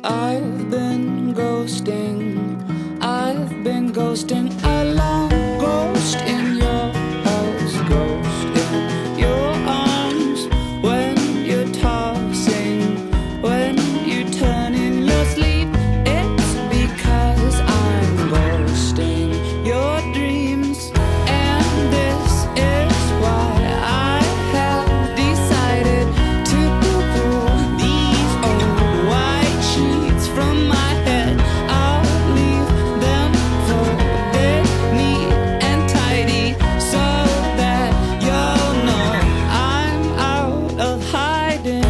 I've been ghosting, I've been ghosting a long ghost in your house, ghost in your arms. When you're tossing, when you turn in your sleep, it's because I'm ghosting your dreams. And this is why I have decided to pull these old white sheets from my head. I'll leave them folded neat and tidy so that you'll know I'm out of hiding.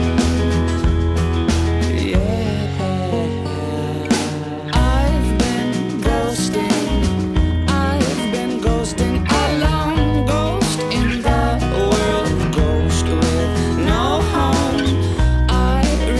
Yeah, I've been ghosting, I've been ghosting a long ghost in the world, ghost with no home. I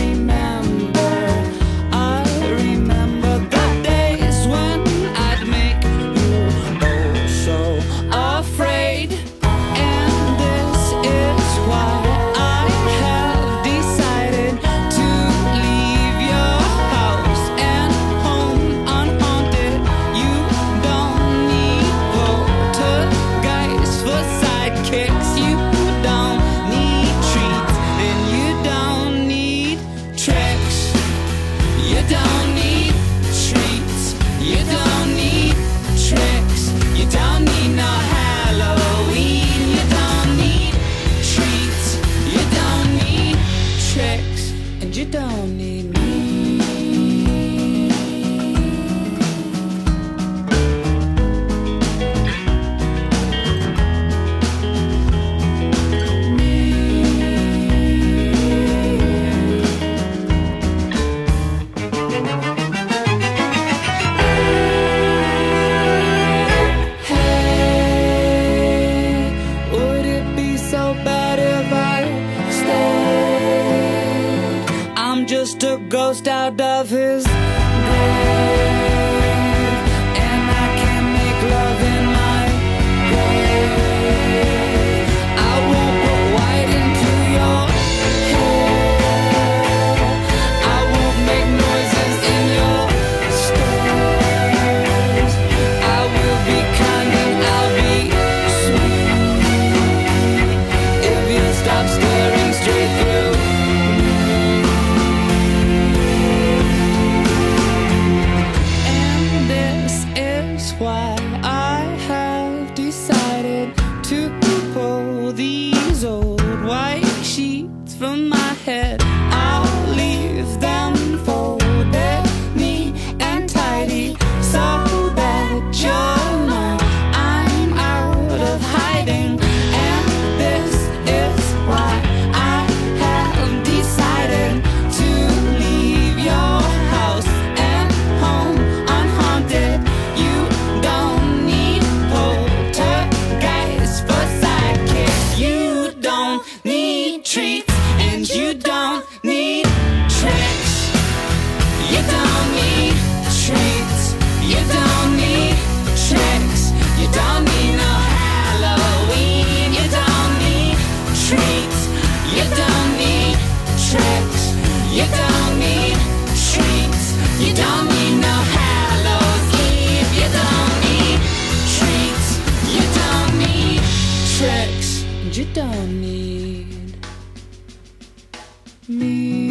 remember the days when I'd make you oh so afraid. And this is why I have decided to leave your house and home unhaunted. You don't need poltergeists for sidekicks. You don't need treats and you don't need tricks. You don't need treats, you don't need tricks. You don't need no Halloween. You don't need treats, you don't need tricks, and you don't need me. Hey, would it be so bad if I stayed? I'm just a ghost out of his grave, and I can't make love in my grave. I won't put white into your hair. I won't make noises in your stairs. I will be kind and I'll be sweet if you stop staring straight through me. And this is why I have decided to pull these old white sheets from my head. I'll leave them folded neat and tidy so that you'll know I'm out of hiding. And this is why I have decided to leave your house and home unhaunted. You don't need poltergeists for sidekicks. You don't need treats and you don't need tricks. You don't need treats, you don't need tricks. You don't need no Halloween. You don't need treats, you don't need tricks. You don't need treats, you don't need no Hallows Eve. You don't need treats, you don't need tricks, and you don't need me.